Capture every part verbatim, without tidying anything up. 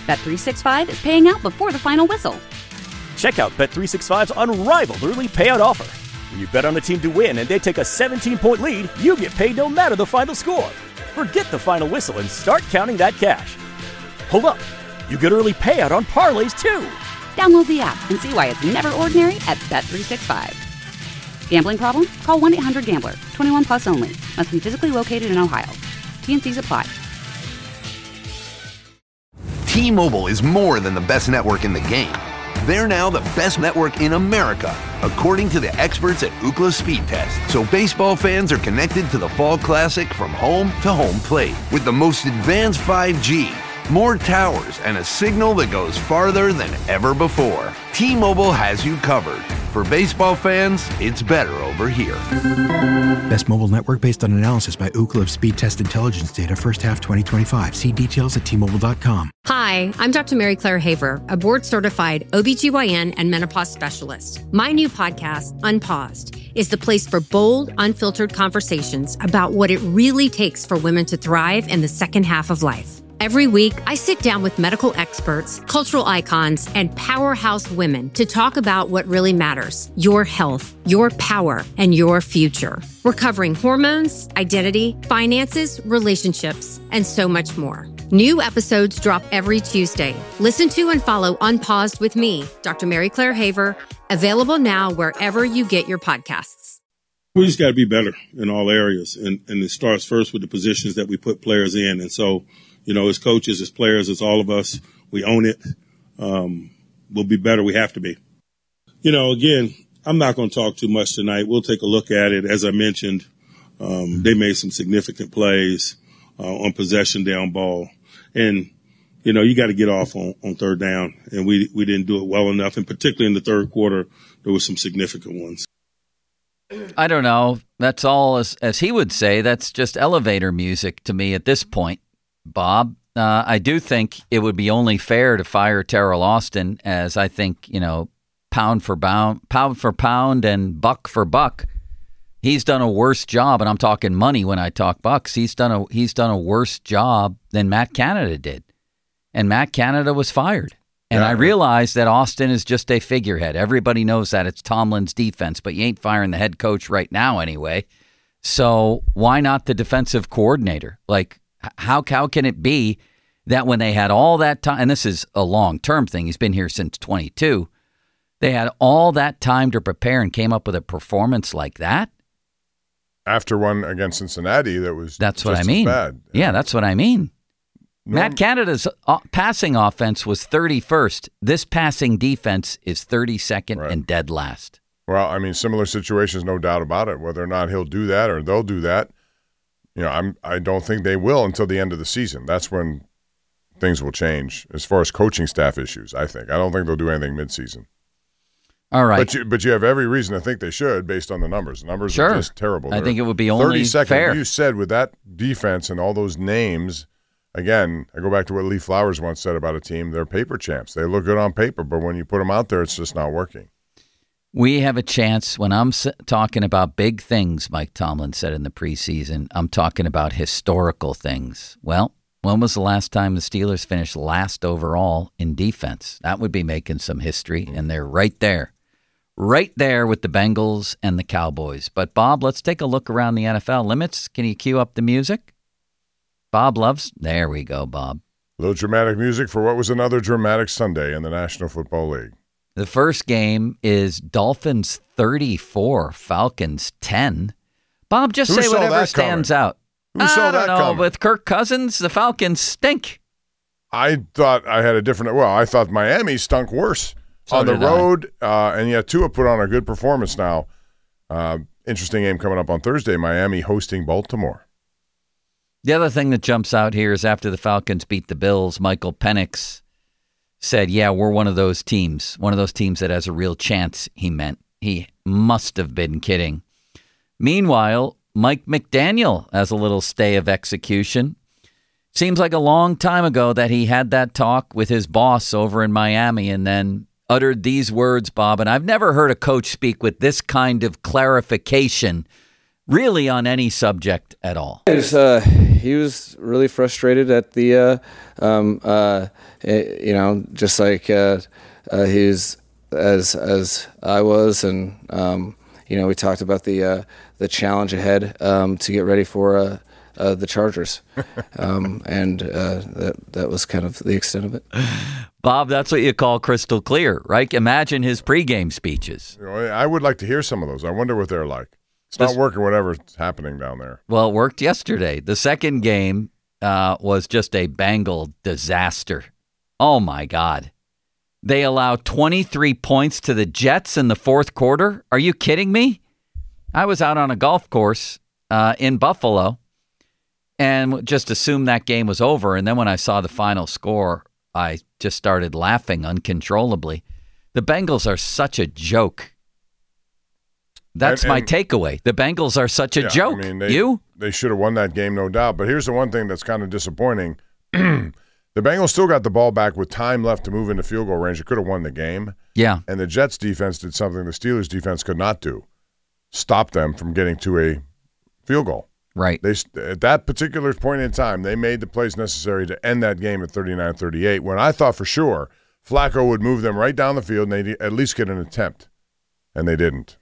Bet three sixty-five is paying out before the final whistle. Check out Bet three sixty-five's unrivaled early payout offer. When you bet on a team to win and they take a seventeen-point lead, you get paid no matter the final score. Forget the final whistle and start counting that cash. Hold up. You get early payout on parlays, too. Download the app and see why it's never ordinary at Bet three sixty-five. Gambling problem? Call one eight hundred gambler. twenty-one plus only. Must be physically located in Ohio. T N Cs apply. T-Mobile is more than the best network in the game. They're now the best network in America, according to the experts at Ookla Speed Test. So baseball fans are connected to the Fall Classic from home to home plate with the most advanced five G, more towers, and a signal that goes farther than ever before. T-Mobile has you covered. For baseball fans, it's better over here. Best mobile network based on analysis by Ookla of Speed Test Intelligence data first half twenty twenty-five. See details at T Mobile dot com. Hi, I'm Doctor Mary Claire Haver, a board-certified O B G Y N and menopause specialist. My new podcast, Unpaused, is the place for bold, unfiltered conversations about what it really takes for women to thrive in the second half of life. Every week, I sit down with medical experts, cultural icons, and powerhouse women to talk about what really matters: your health, your power, and your future. We're covering hormones, identity, finances, relationships, and so much more. New episodes drop every Tuesday. Listen to and follow Unpaused with me, Doctor Mary Claire Haver, available now wherever you get your podcasts. We just got to be better in all areas, and, and it starts first with the positions that we put players in. And so, you know, as coaches, as players, as all of us, we own it. Um, we'll be better. We have to be. You know, again, I'm not going to talk too much tonight. We'll take a look at it. As I mentioned, um, they made some significant plays uh, on possession down ball. And, you know, you got to get off on, on third down. And we we didn't do it well enough. And particularly in the third quarter, there were some significant ones. I don't know. That's all, as, as he would say, that's just elevator music to me at this point, Bob. Uh, I do think it would be only fair to fire Teryl Austin, as I think, you know, pound for pound, pound for pound and buck for buck. He's done a worse job, and I'm talking money when I talk bucks. He's done a he's done a worse job than Matt Canada did. And Matt Canada was fired. And yeah. I realize that Austin is just a figurehead. Everybody knows that. It's Tomlin's defense, but you ain't firing the head coach right now anyway. So why not the defensive coordinator? Like, how how can it be that when they had all that time, and this is a long-term thing, he's been here since twenty-two, they had all that time to prepare and came up with a performance like that? After one against Cincinnati, that was that's just what I mean. As bad. Yeah, that's what I mean. No. Matt Canada's uh, passing offense was thirty-first. This passing defense is thirty-second right. and dead last. Well, I mean, similar situations, no doubt about it. Whether or not he'll do that or they'll do that, you know, I'm I don't think they will until the end of the season. That's when things will change as far as coaching staff issues. I think I don't think they'll do anything midseason. All right, but you, but you have every reason to think they should, based on the numbers. The numbers sure. are just terrible. I They're think it would be only thirty second. fair. You said with that defense and all those names. Again, I go back to what Lee Flowers once said about a team. They're paper champs. They look good on paper, but when you put them out there, it's just not working. We have a chance. When I'm talking about big things, Mike Tomlin said in the preseason, I'm talking about historical things. Well, when was the last time the Steelers finished last overall in defense? That would be making some history, and they're right there. Right there with the Bengals and the Cowboys. But, Bob, let's take a look around the N F L. Limits, can you cue up the music? Bob loves, there we go, Bob. A little dramatic music for what was another dramatic Sunday in the National Football League. The first game is Dolphins thirty-four, Falcons ten. Bob, just Who say whatever stands coming? out. Who I saw don't that know. coming? With Kirk Cousins, the Falcons stink. I thought I had a different, well, I thought Miami stunk worse So on the did I. road, uh, and yet Tua put on a good performance now. Uh, interesting game coming up on Thursday, Miami hosting Baltimore. The other thing that jumps out here is after the Falcons beat the Bills, Michael Penix said, yeah, we're one of those teams, one of those teams that has a real chance, he meant. He must have been kidding. Meanwhile, Mike McDaniel has a little stay of execution. Seems like a long time ago that he had that talk with his boss over in Miami and then uttered these words, Bob, and I've never heard a coach speak with this kind of clarification really on any subject at all? It was, uh, he was really frustrated at the, uh, um, uh, you know, just like uh, uh, he was as as I was, and um, you know, we talked about the uh, the challenge ahead um, to get ready for uh, uh, the Chargers, um, and uh, that that was kind of the extent of it. Bob, that's what you call crystal clear, right? Imagine his pregame speeches. You know, I would like to hear some of those. I wonder what they're like. It's not working, whatever's happening down there. Well, it worked yesterday. The second game uh, was just a Bengal disaster. Oh, my God. They allowed twenty-three points to the Jets in the fourth quarter. Are you kidding me? I was out on a golf course uh, in Buffalo and just assumed that game was over. And then when I saw the final score, I just started laughing uncontrollably. The Bengals are such a joke. That's and, and, my takeaway. The Bengals are such a yeah, joke. I mean, they, you? They should have won that game, no doubt. But here's the one thing that's kind of disappointing. The Bengals still got the ball back with time left to move into field goal range. It could have won the game. Yeah. And the Jets defense did something the Steelers defense could not do. Stop them from getting to a field goal. Right. They At that particular point in time, they made the plays necessary to end that game at thirty-nine thirty-eight, when I thought for sure Flacco would move them right down the field and they'd at least get an attempt. And they didn't.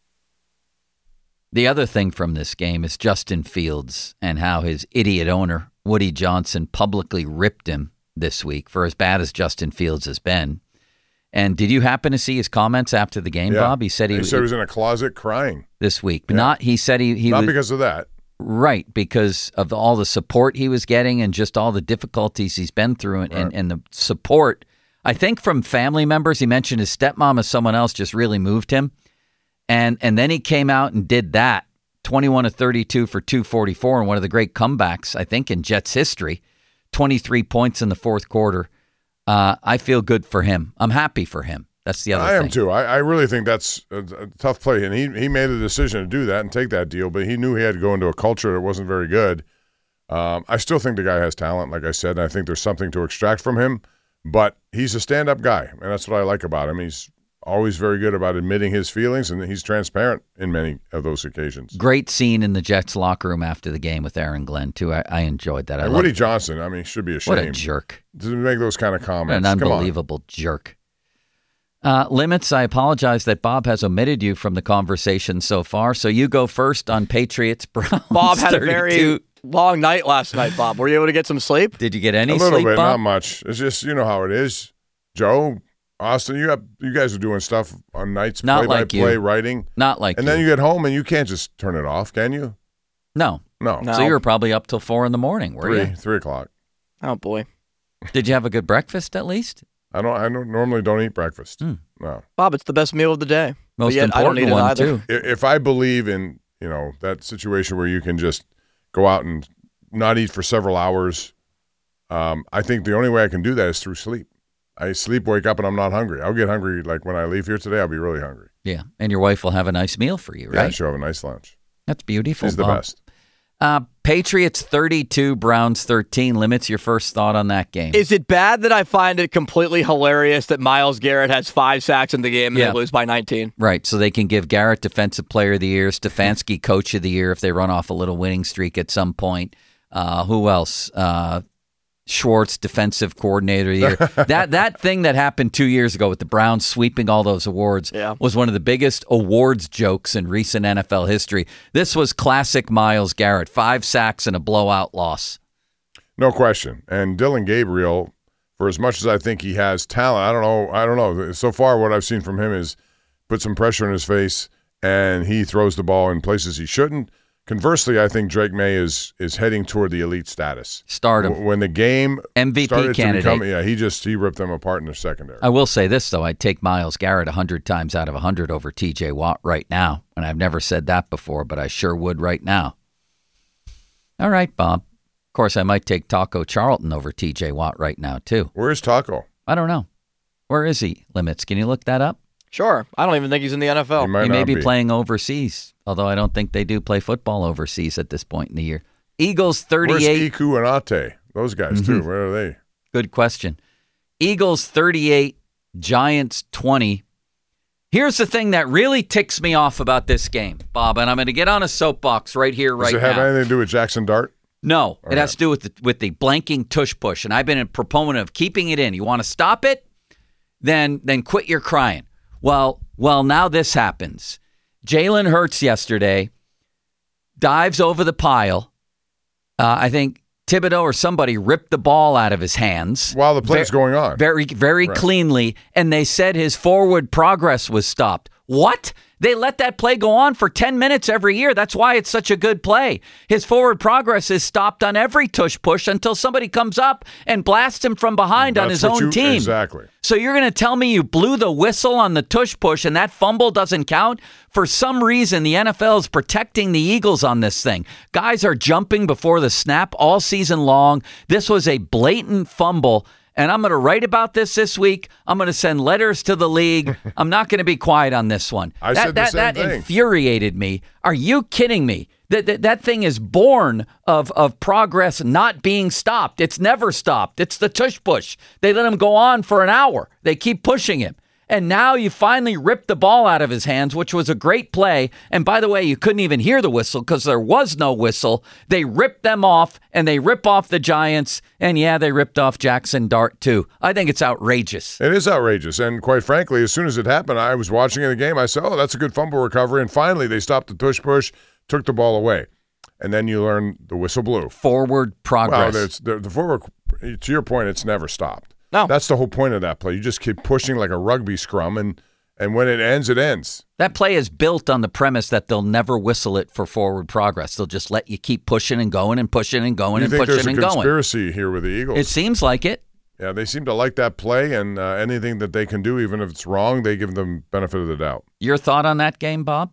The other thing from this game is Justin Fields and how his idiot owner, Woody Johnson, publicly ripped him this week for as bad as Justin Fields has been. And did you happen to see his comments after the game, yeah. Bob? He said he, he said he was in a closet crying this week. But yeah. not he said he, he not was, because of that. Right, because of the, all the support he was getting and just all the difficulties he's been through and, right. and, and the support, I think, from family members. He mentioned his stepmom as someone else just really moved him. And and then he came out and did that, twenty-one to thirty-two for two forty-four, and one of the great comebacks, I think, in Jets history, twenty-three points in the fourth quarter. Uh, I feel good for him. I'm happy for him. That's the other I thing. I am too. I, I really think that's a, a tough play. And he, he made a decision to do that and take that deal, but he knew he had to go into a culture that wasn't very good. Um, I still think the guy has talent, like I said, and I think there's something to extract from him. But he's a stand-up guy, and that's what I like about him. He's always very good about admitting his feelings, and he's transparent in many of those occasions. Great scene in the Jets locker room after the game with Aaron Glenn, too. I, I enjoyed that. I and Woody Johnson, I mean, should be ashamed. What a jerk. To make those kind of comments. An unbelievable jerk. Uh, Limits, I apologize that Bob has omitted you from the conversation so far, so you go first on Patriots Browns. Bob had thirty-two. a very long night last night, Bob. Were you able to get some sleep? Did you get any sleep, A little sleep, bit, Bob? not much. It's just, you know how it is. Joe, Austin, you have, you guys are doing stuff on nights, Not play like by play, you. writing. Not like And you. then you get home and you can't just turn it off, can you? No. No. No. So you were probably up till four in the morning, were Three, you? three o'clock. Oh, boy. Did you have a good breakfast at least? I don't. I don't, normally don't eat breakfast. Hmm. No. Bob, it's the best meal of the day. Most But yet, I don't important eat it one, either. too. If, if I believe in, you know, that situation where you can just go out and not eat for several hours, um, I think the only way I can do that is through sleep. I sleep, wake up, and I'm not hungry. I'll get hungry, like when I leave here today, I'll be really hungry. Yeah, and your wife will have a nice meal for you, Yeah, right? she'll have a nice lunch. That's beautiful, She's the Bob. best. Uh, Patriots thirty-two, Browns thirteen. Limits, your first thought on that game. Is it bad that I find it completely hilarious that Myles Garrett has five sacks in the game and Yeah. they lose by nineteen? Right, so they can give Garrett Defensive Player of the Year, Stefanski Coach of the Year if they run off a little winning streak at some point. Uh, who else? Uh, Schwartz Defensive Coordinator of the Year. that that thing that happened two years ago with the Browns sweeping all those awards Yeah. was one of the biggest awards jokes in recent N F L history. This was classic Myles Garrett, five sacks and a blowout loss. No question. And Dylan Gabriel, for as much as I think he has talent, I don't know. I don't know. So far, what I've seen from him is put some pressure in his face, and he throws the ball in places he shouldn't. Conversely, I think Drake May is is heading toward the elite status. Stardom. W- When the game M V P started candidate. to become, yeah, he just he ripped them apart in the secondary. I will say this, though. I'd take Myles Garrett one hundred times out of one hundred over T J Watt right now. And I've never said that before, but I sure would right now. All right, Bob. Of course, I might take Taco Charlton over T J Watt right now, too. Where's Taco? I don't know. Where is he, Limits? Can you look that up? Sure. I don't even think he's in the N F L. He might He may not be, be. playing overseas, although I don't think they do play football overseas at this point in the year. Eagles Where's thirty-eight. Iku and Ate? Those guys, too. Mm-hmm. Where are they? Good question. Eagles thirty-eight, Giants twenty. Here's the thing that really ticks me off about this game, Bob, and I'm going to get on a soapbox right here, right now. Does it have now. anything to do with Jackson Dart? No, All it right. has to do with the, with the blanking tush push, and I've been a proponent of keeping it in. You want to stop it? Then then quit your crying. Well, well, now this happens. Jalen Hurts yesterday dives over the pile. Uh, I think Thibodeau or somebody ripped the ball out of his hands while the play's Ver- going on. Very, very Right. cleanly, and they said his forward progress was stopped. What? They let that play go on for ten minutes every year. That's why it's such a good play. His forward progress is stopped on every tush push until somebody comes up and blasts him from behind on That's his what own you- team. Exactly. So you're going to tell me you blew the whistle on the tush push and that fumble doesn't count? For some reason, the N F L is protecting the Eagles on this thing. Guys are jumping before the snap all season long. This was a blatant fumble. And I'm going to write about this this week. I'm going to send letters to the league. I'm not going to be quiet on this one. I that said the that, same that thing. infuriated me. Are you kidding me? That, that that thing is born of of progress not being stopped. It's never stopped. It's the tush push. They let him go on for an hour. They keep pushing him. And now you finally ripped the ball out of his hands, which was a great play. And by the way, you couldn't even hear the whistle because there was no whistle. They ripped them off, and they rip off the Giants. And yeah, they ripped off Jackson Dart, too. I think it's outrageous. It is outrageous. And quite frankly, as soon as it happened, I was watching the game. I said, oh, that's a good fumble recovery. And finally, they stopped the tush push, took the ball away. And then you learn the whistle blew. Forward progress. Well, it's, the, the forward, to your point, it's never stopped. No. That's the whole point of that play. You just keep pushing like a rugby scrum, and, and when it ends, it ends. That play is built on the premise that they'll never whistle it for forward progress. They'll just let you keep pushing and going and pushing and going You and think pushing there's a and going. conspiracy here with the Eagles? It seems like it. Yeah, they seem to like that play, and uh, anything that they can do, even if it's wrong, they give them benefit of the doubt. Your thought on that game, Bob?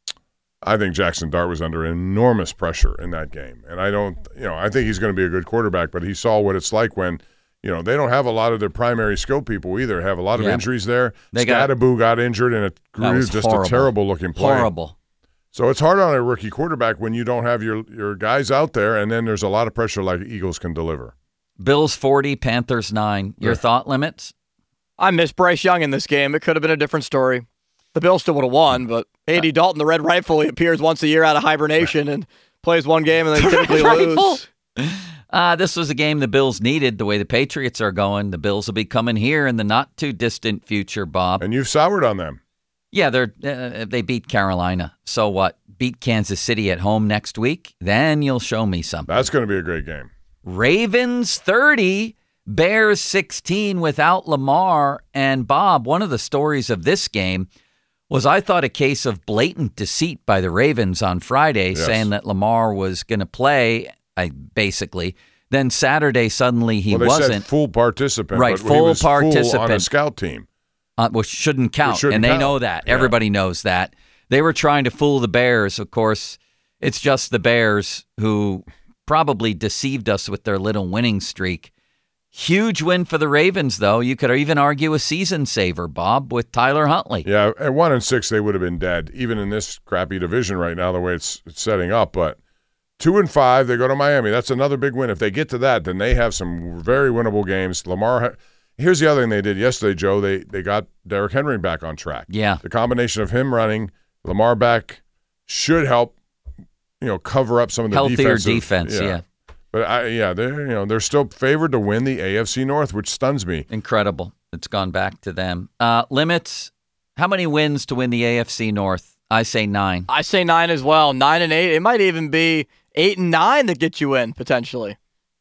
I think Jackson Dart was under enormous pressure in that game. And I don't, you know, I think he's going to be a good quarterback, but he saw what it's like when, you know, they don't have a lot of their primary skill people either. Have a lot of Yeah. injuries there. They got- Scattaboo got injured, and it That was just horrible. a terrible looking play. Horrible. So it's hard on a rookie quarterback when you don't have your, your guys out there, and then there's a lot of pressure like Eagles can deliver. Bills forty, Panthers nine. Your Yeah. thought limits? I miss Bryce Young in this game. It could have been a different story. The Bills still would have won, but Andy Dalton, the Red Rifle, he appears once a year out of hibernation and plays one game and then typically Rifle. lose. Uh, this was a game the Bills needed. The way the Patriots are going, the Bills will be coming here in the not too distant future, Bob. And you've soured on them. Yeah, they're uh, they beat Carolina. So what? Beat Kansas City at home next week? Then you'll show me something. That's going to be a great game. Ravens thirty, Bears sixteen without Lamar. And Bob, one of the stories of this game was I thought a case of blatant deceit by the Ravens on Friday, Yes. saying that Lamar was going to play, I basically. Then Saturday, suddenly he well, they wasn't. said full participant, Right, but he full was full on a participant. scout team. Uh, which shouldn't count, shouldn't and they count. know that. Yeah. Everybody knows that. They were trying to fool the Bears. Of course, it's just the Bears who probably deceived us with their little winning streak. Huge win for the Ravens, though. You could even argue a season saver, Bob, with Tyler Huntley. Yeah, at one and six, they would have been dead, even in this crappy division right now, the way it's, it's setting up. But two and five, they go to Miami. That's another big win. If they get to that, then they have some very winnable games. Lamar, ha- here's the other thing they did yesterday, Joe. They they got Derrick Henry back on track. Yeah. The combination of him running, Lamar back, should help, you know, cover up some of the Healthier defensive- defense, yeah. But I, yeah, they're you know they're still favored to win the A F C North, which stuns me. Incredible. It's gone back to them. Uh, limits, how many wins to win the A F C North? I say nine. I say nine as well. Nine and eight. It might even be eight and nine that get you in, potentially.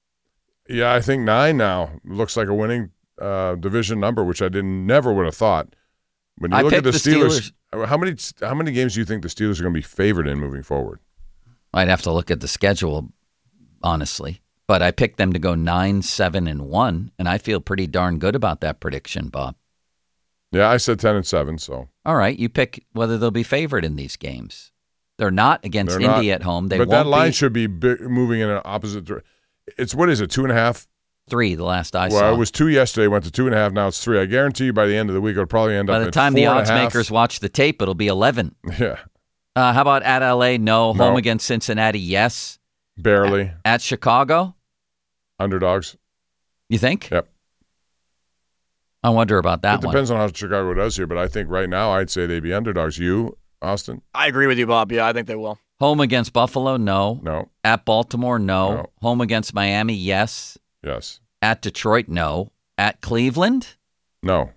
Yeah, I think nine now looks like a winning uh, division number, which I didn't never would have thought. When you I look at the picked the Steelers, how many how many games do you think the Steelers are going to be favored in moving forward? I'd have to look at the schedule, honestly. But I picked them to go nine, seven, and one, and I feel pretty darn good about that prediction, Bob. Yeah, I said ten and seven. So All right, you pick whether they'll be favored in these games. They're not against They're Indy not, at home. They but won't that line be should be big, moving in an opposite direction. It's what is it? Two and a half. three. The last I well, saw. it was two yesterday. Went to two and a half. Now it's three. I guarantee you, by the end of the week, it'll probably end By up. the at time four the and a odds half. makers watch the tape, it'll be eleven. Yeah, Uh, how about at L A? No. No. Home against Cincinnati? Yes. barely At, at Chicago? underdogs. You think? Yep. I wonder about that It one. depends on how Chicago does here, but I think right now I'd say they'd be underdogs. You, Austin? I agree with you, Bob. Yeah, I think they will. Home against Buffalo, no. No. At Baltimore, no. No. Home against Miami, yes. Yes. At Detroit, no. At Cleveland, No.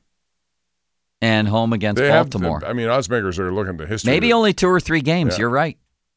and home against They Baltimore. have, I mean, odds makers are looking to history. Maybe only two or three games. Yeah. You're right.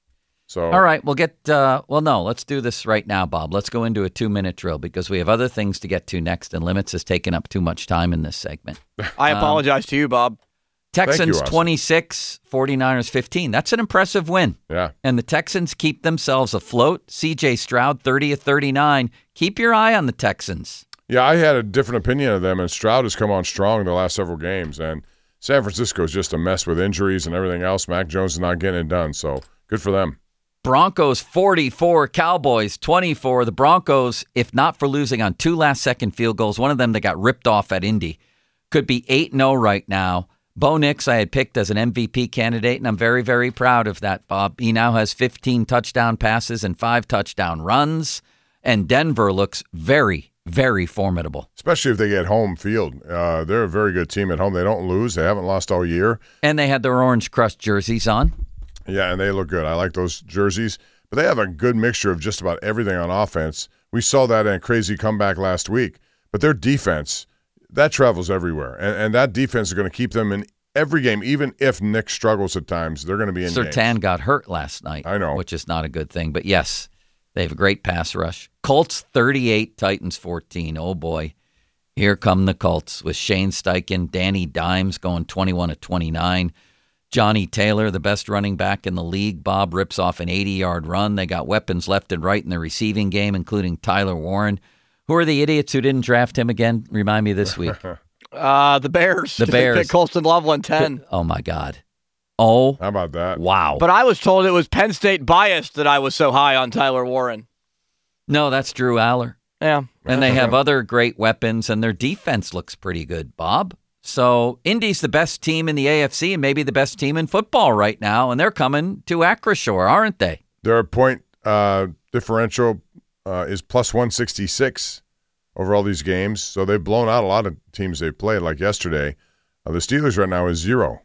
So All right, we'll get, uh, well, no, let's do this right now, Bob. Let's go into a two-minute drill because we have other things to get to next, and Limits has taken up too much time in this segment. I apologize um, to you, Bob. Texans you, twenty-six, 49ers fifteen. That's an impressive win. Yeah. And the Texans keep themselves afloat. C J Stroud, thirty of thirty-nine. Keep your eye on the Texans. Yeah, I had a different opinion of them, and Stroud has come on strong the last several games. And San Francisco is just a mess with injuries and everything else. Mac Jones is not getting it done, so good for them. Broncos forty-four, Cowboys twenty-four. The Broncos, if not for losing on two last-second field goals, one of them that got ripped off at Indy, could be eight and oh right now. Bo Nix I had picked as an M V P candidate, and I'm very, very proud of that, Bob. He now has fifteen touchdown passes and five touchdown runs, and Denver looks very, very formidable. Especially if they get home field. Uh, they're a very good team at home. They don't lose. They haven't lost all year. And they had their Orange Crush jerseys on. Yeah, and they look good. I like those jerseys. But they have a good mixture of just about everything on offense. We saw that in a crazy comeback last week. But their defense, that travels everywhere. And, and that defense is going to keep them in every game, even if Nick struggles at times. They're going to be in Surtain games. got hurt last night. I know. Which is not a good thing. But, yes, they have a great pass rush. Colts thirty-eight, Titans fourteen. Oh, boy. Here come the Colts with Shane Steichen, Danny Dimes going twenty-one of twenty-nine. Johnny Taylor, the best running back in the league. Bob rips off an eighty-yard run. They got weapons left and right in the receiving game, including Tyler Warren. Who are the idiots who didn't draft him again? Remind me this week. Uh, the Bears. The Bears. They picked Colston Loveland ten. Oh, my God. Oh. How about that? Wow. But I was told it was Penn State biased that I was so high on Tyler Warren. No, that's Drew Aller. Yeah. And they have other great weapons, and their defense looks pretty good, Bob. So Indy's the best team in the A F C and maybe the best team in football right now, and they're coming to Acrisure, aren't they? Their point uh, differential uh, is plus one sixty-six over all these games. So they've blown out a lot of teams they've played, like yesterday. Uh, the Steelers right now is zero.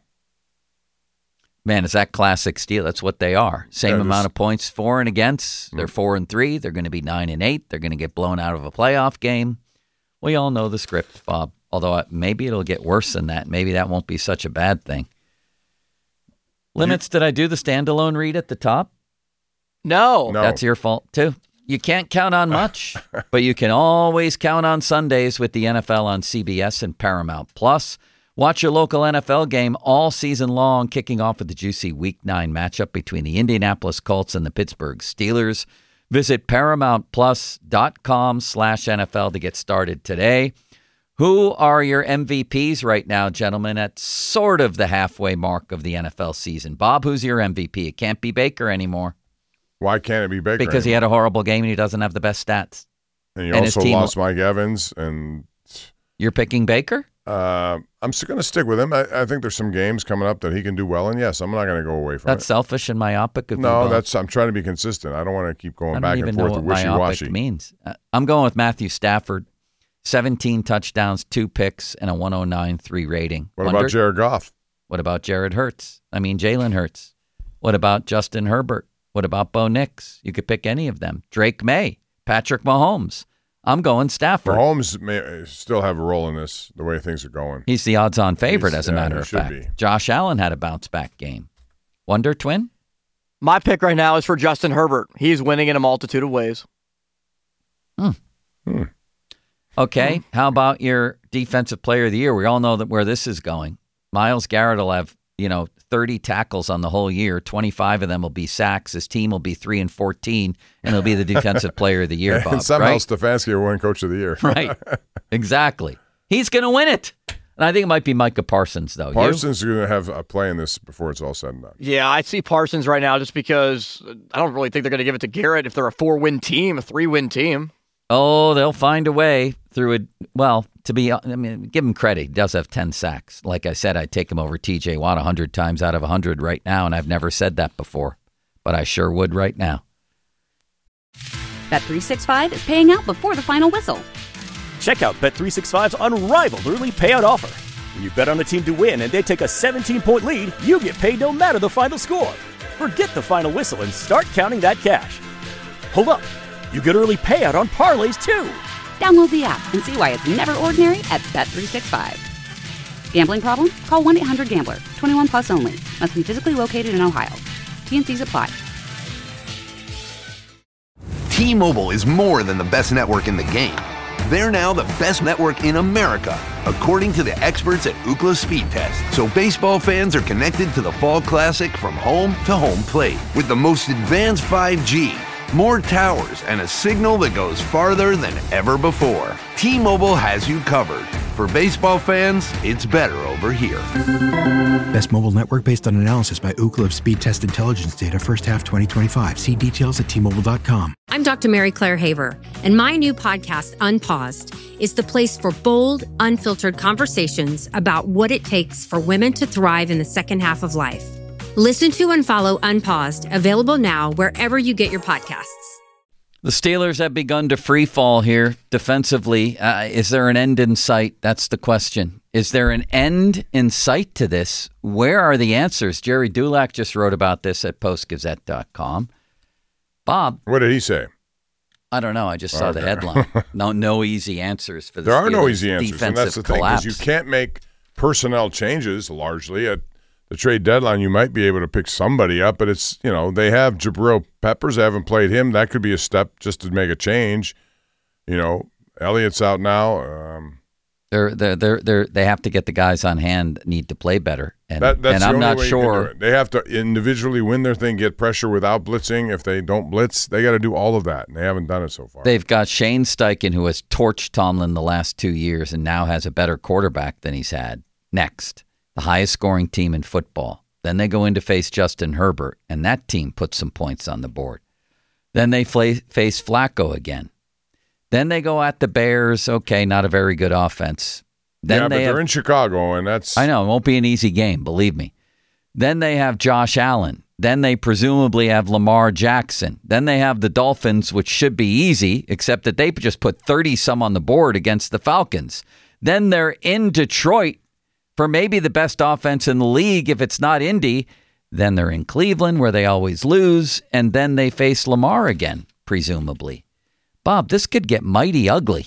Man, is that classic Steel? That's what they are. Same Yeah, amount just- of points for and against. They're four and three. They're going to be nine and eight. They're going to get blown out of a playoff game. We all know the script, Bob. Although maybe it'll get worse than that. Maybe that won't be such a bad thing. Limits, did I do the standalone read at the top? No. No. That's your fault, too. You can't count on much, but you can always count on Sundays with the N F L on C B S and Paramount Plus. Watch your local N F L game all season long, kicking off with the juicy Week nine matchup between the Indianapolis Colts and the Pittsburgh Steelers. Visit ParamountPlus.com slash NFL to get started today. Who are your M V Ps right now, gentlemen, at sort of the halfway mark of the N F L season? Bob, who's your M V P? It can't be Baker anymore. Why can't it be Baker? Because he anymore? had a horrible game and he doesn't have the best stats. And you and his also team- lost Mike Evans. And You're picking Baker? uh, I'm still going to stick with him. I, I think there's some games coming up that he can do well. And, yes, I'm not going to go away from That's it. selfish and myopic of you, No, Bob. that's I'm trying to be consistent. I don't want to keep going I don't back even and know forth what with wishy-washy. myopic means. Uh, I'm going with Matthew Stafford. seventeen touchdowns, two picks, and a one oh nine point three rating. What Wonder- about Jared Goff? What about Jared Hurts? I mean, Jalen Hurts. What about Justin Herbert? What about Bo Nix? You could pick any of them. Drake May, Patrick Mahomes. I'm going Stafford. Mahomes may still have a role in this, the way things are going. He's the odds-on favorite, He's- as a yeah, matter he of should fact. be. Josh Allen had a bounce-back game. Wonder Twin? My pick right now is for Justin Herbert. He's winning in a multitude of ways. Hmm. Hmm. Okay, how about your defensive player of the year? We all know that where this is going. Myles Garrett will have, you know, thirty tackles on the whole year. twenty-five of them will be sacks. His team will be three and fourteen, and he'll be the defensive player of the year, Bob. And somehow right? Stefanski will win Coach of the Year. Right. Exactly. He's going to win it. And I think it might be Micah Parsons, though. You? Parsons is going to have a play in this before it's all said and done. Yeah, I see Parsons right now just because I don't really think they're going to give it to Garrett if they're a four-win team, a three-win team. Oh, they'll find a way through it. Well, to be, I mean, give him credit. He does have ten sacks. Like I said, I'd take him over T J Watt one hundred times out of one hundred right now, and I've never said that before, but I sure would right now. Bet three sixty-five is paying out before the final whistle. Check out Bet three sixty-five's unrivaled early payout offer. When you bet on a team to win and they take a seventeen-point lead, you get paid no matter the final score. Forget the final whistle and start counting that cash. Hold up. You get early payout on parlays, too. Download the app and see why it's never ordinary at Bet three sixty-five. Gambling problem? Call one eight hundred gambler. twenty-one plus only. Must be physically located in Ohio. T N Cs apply. T-Mobile is more than the best network in the game. They're now the best network in America, according to the experts at Ookla Speed Test. So baseball fans are connected to the Fall Classic from home to home plate with the most advanced five G, more towers, and a signal that goes farther than ever before. T-Mobile has you covered. For baseball fans, it's better over here. Best mobile network based on analysis by Ookla of Speed Test Intelligence data first half twenty twenty-five. See details at T Mobile dot com. I'm Doctor Mary Claire Haver, and my new podcast, Unpaused, is the place for bold, unfiltered conversations about what it takes for women to thrive in the second half of life. Listen to and follow Unpaused, available now wherever you get your podcasts. The Steelers have begun to free fall here defensively. Uh, is there an end in sight? That's the question. Is there an end in sight to this? Where are the answers? Jerry Dulac just wrote about this at post gazette dot com. Bob. What did he say? I don't know. I just saw okay. the headline. No no easy answers for the There Steelers. are no easy answers, and that's the thing, collapse. because you can't make personnel changes largely at the trade deadline. You might be able to pick somebody up, but it's, you know, they have Jabril Peppers. They haven't played him. That could be a step just to make a change. You know, Elliott's out now. Um, they're they're they're they're they have to get the guys on hand need to play better, and that, that's and the I'm only not way sure you can do it. They have to individually win their thing, get pressure without blitzing. If they don't blitz, they got to do all of that, and they haven't done it so far. They've got Shane Steichen, who has torched Tomlin the last two years, and now has a better quarterback than he's had. Next, the highest scoring team in football. Then they go in to face Justin Herbert, and that team puts some points on the board. Then they face Flacco again. Then they go at the Bears. Okay, not a very good offense. Then yeah, they but they're have, in Chicago, and that's... I know, it won't be an easy game, believe me. Then they have Josh Allen. Then they presumably have Lamar Jackson. Then they have the Dolphins, which should be easy, except that they just put thirty-some on the board against the Falcons. Then they're in Detroit for maybe the best offense in the league if it's not Indy. Then they're in Cleveland, where they always lose, and then they face Lamar again, presumably. Bob, this could get mighty ugly.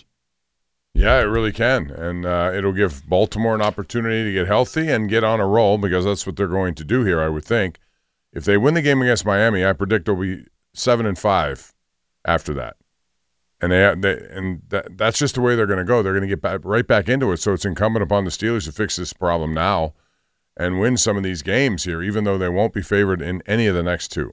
Yeah, it really can, and uh, it'll give Baltimore an opportunity to get healthy and get on a roll, because that's what they're going to do here, I would think. If they win the game against Miami, I predict they'll be seven and five after that. And they, they and that, that's just the way they're going to go. They're going to get back, right back into it. So it's incumbent upon the Steelers to fix this problem now and win some of these games here, even though they won't be favored in any of the next two.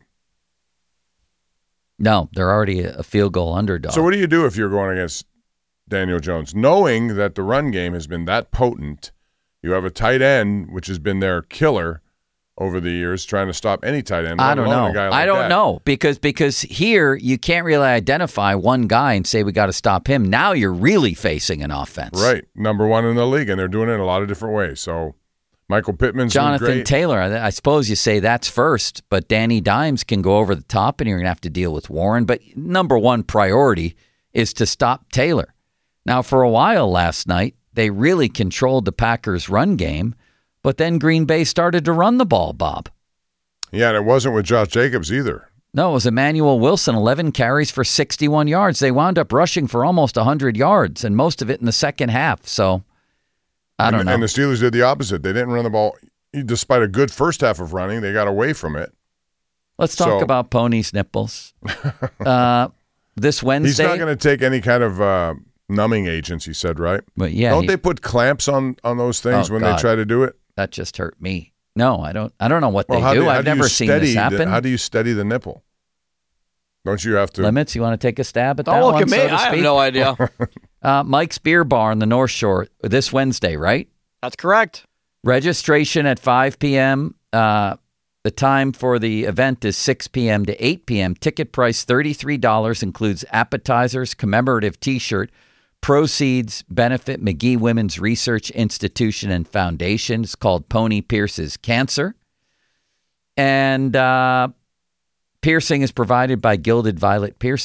No, they're already a field goal underdog. So what do you do if you're going against Daniel Jones, knowing that the run game has been that potent? You have a tight end, which has been their killer over the years, trying to stop any tight end. I don't know. A guy like I don't that. know because because here you can't really identify one guy and say we got to stop him. Now you're really facing an offense, right? Number one in the league, and they're doing it in a lot of different ways. So Michael Pittman's Jonathan great. Taylor. I, I suppose you say that's first, but Danny Dimes can go over the top, and you're gonna have to deal with Warren. But number one priority is to stop Taylor. Now, for a while last night, they really controlled the Packers' run game. But then Green Bay started to run the ball, Bob. Yeah, and it wasn't with Josh Jacobs either. No, it was Emmanuel Wilson, eleven carries for sixty-one yards. They wound up rushing for almost one hundred yards, and most of it in the second half. So, I don't and, know. And the Steelers did the opposite. They didn't run the ball. Despite a good first half of running, they got away from it. Let's talk so, about Pony's nipples. uh, this Wednesday. He's not going to take any kind of uh, numbing agents, he said, right? But yeah, Don't he, they put clamps on, on those things oh, when God. they try to do it? That just hurt me. No, I don't. I don't know what well, they do. do I've do never seen this happen. The, how do you steady the nipple? Don't you have to? Limits, you want to take a stab at that Don't look one, at me. so to I have speak? no idea. uh, Mike's Beer Bar on the North Shore this Wednesday, right? That's correct. Registration at five p.m. Uh, the time for the event is six p.m. to eight p.m. Ticket price thirty-three dollars, includes appetizers, commemorative T-shirt. Proceeds benefit McGee Women's Research Institution and Foundation. It's called Pony Pierces Cancer. And uh, piercing is provided by Gilded Violet Piercing.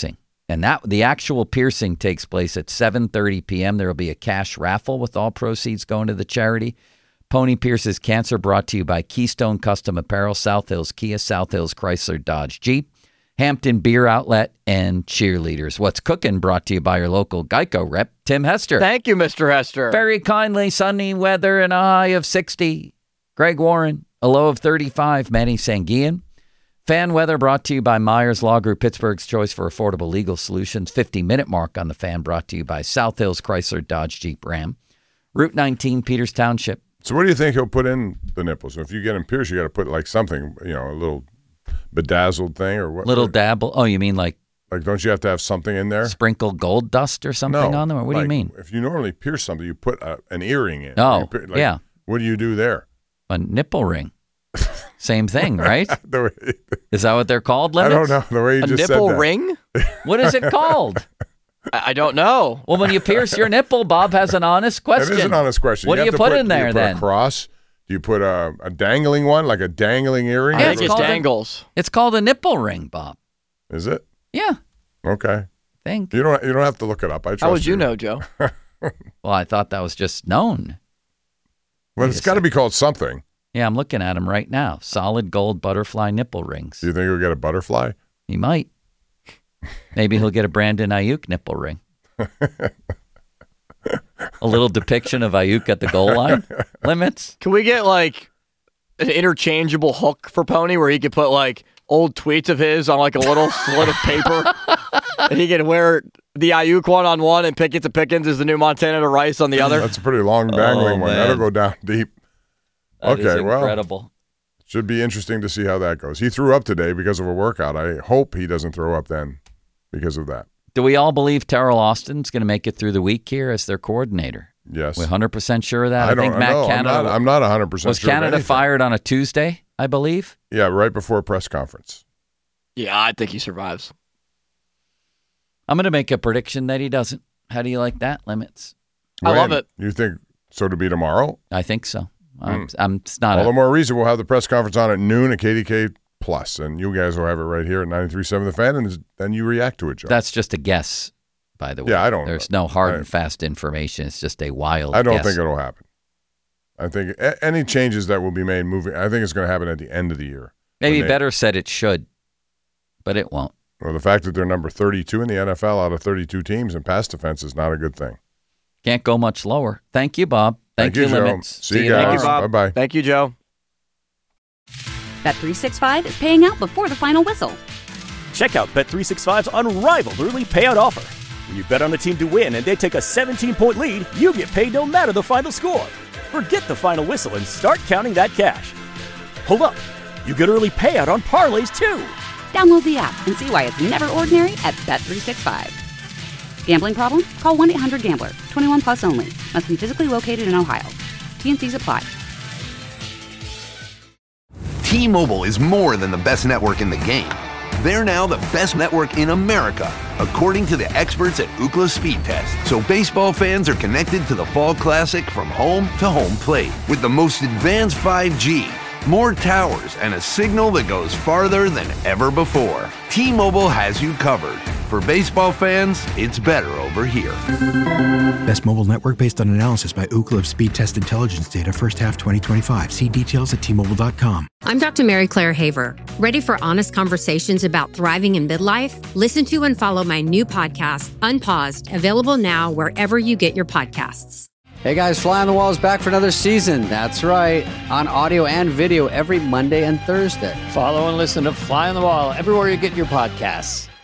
And that the actual piercing takes place at seven thirty p.m. There will be a cash raffle with all proceeds going to the charity. Pony Pierces Cancer, brought to you by Keystone Custom Apparel, South Hills Kia, South Hills Chrysler Dodge Jeep, Hampton Beer Outlet, and Cheerleaders. What's Cooking, brought to you by your local Geico rep, Tim Hester. Thank you, Mister Hester. Very kindly, sunny weather and a high of sixty. Greg Warren, a low of thirty-five. Manny Sanguian. Fan weather brought to you by Myers Law Group, Pittsburgh's choice for affordable legal solutions. fifty-minute mark on the fan brought to you by South Hills Chrysler Dodge Jeep Ram. Route nineteen, Peters Township. So what do you think he'll put in the nipples? So if you get him pierced, you got to put like something, you know, a little bedazzled thing or what? Little dabble. Oh, you mean like like don't you have to have something in there? Sprinkle gold dust or something no, on them? Or what like, do you mean? If you normally pierce something, you put a, an earring in. Oh, you, like, yeah. What do you do there? A nipple ring. Same thing, right? way, is that what they're called, Limits? I don't know. The way you a just nipple said that. ring? What is it called? I don't know. Well, when you pierce your nipple, Bob has an honest question. It is an honest question. What you do you have put, to put in there do you put then? A cross? Do you put a, a dangling one, like a dangling earring? I Yeah, think it's it called dangles. A, it's called a nipple ring, Bob. Is it? Yeah. Okay. I think. You don't. You don't have to look it up. I trust How would you, you know, Joe? Well, I thought that was just known. Well, Wait it's a got to second. be called something. Yeah, I'm looking at them right now. Solid gold butterfly nipple rings. Do you think he'll get a butterfly? He might. Maybe he'll get a Brandon Ayuk nipple ring. A little depiction of Ayuk at the goal line. Limits. Can we get like an interchangeable hook for Pony where he could put like old tweets of his on like a little slit of paper? And he can wear the Ayuk one on one and Pickett to Pickens is the new Montana to Rice on the other. That's a pretty long dangling Oh, one. man. That'll go down deep. That is Okay, well, incredible. should be interesting to see how that goes. He threw up today because of a workout. I hope he doesn't throw up then because of that. Do we all believe Terrell Austin's going to make it through the week here as their coordinator? Yes. We're one hundred percent sure of that. I don't think Matt know. Canada I'm not, I'm not one hundred percent was sure of Canada anything. fired on a Tuesday, I believe. Yeah, right before a press conference. Yeah, I think he survives. I'm going to make a prediction that he doesn't. How do you like that, Limits? I love When? it. You think so to be tomorrow? I think so. I'm, Mm. I'm it's not All a, the more reason we'll have the press conference on at noon at K D K Plus, and you guys will have it right here at ninety-three point seven The Fan, and then you react to it, Joe. That's just a guess, by the way. Yeah, I don't There's know. no hard I- and fast information. It's just a wild I don't guess. think it'll happen. I think a- any changes that will be made moving, I think it's going to happen at the end of the year. Maybe When they- better said it should, but it won't. Well, the fact that they're number thirty-two in the N F L out of thirty-two teams in pass defense is not a good thing. Can't go much lower. Thank you, Bob. Thank, Thank you, Joe. Limits. See you guys. Thank you, Bob. Bye-bye. Thank you, Joe. Bet three sixty-five is paying out before the final whistle. Check out Bet three sixty-five's unrivaled early payout offer. When you bet on a team to win and they take a seventeen-point lead, you get paid no matter the final score. Forget the final whistle and start counting that cash. Hold up. You get early payout on parlays, too. Download the app and see why it's never ordinary at Bet three sixty-five. Gambling problem? Call one eight hundred gambler. twenty-one plus only. Must be physically located in Ohio. T N Cs apply. T-Mobile is more than the best network in the game. They're now the best network in America, according to the experts at Ookla Speed Test. So baseball fans are connected to the Fall Classic from home to home plate with the most advanced five G, more towers, and a signal that goes farther than ever before. T-Mobile has you covered. For baseball fans, it's better over here. Best mobile network based on analysis by Ookla of Speed Test Intelligence data first half twenty twenty-five. See details at T Mobile dot com. I'm Doctor Mary Claire Haver. Ready for honest conversations about thriving in midlife? Listen to and follow my new podcast, Unpaused, available now wherever you get your podcasts. Hey guys, Fly on the Wall is back for another season. That's right, on audio and video every Monday and Thursday. Follow and listen to Fly on the Wall everywhere you get your podcasts.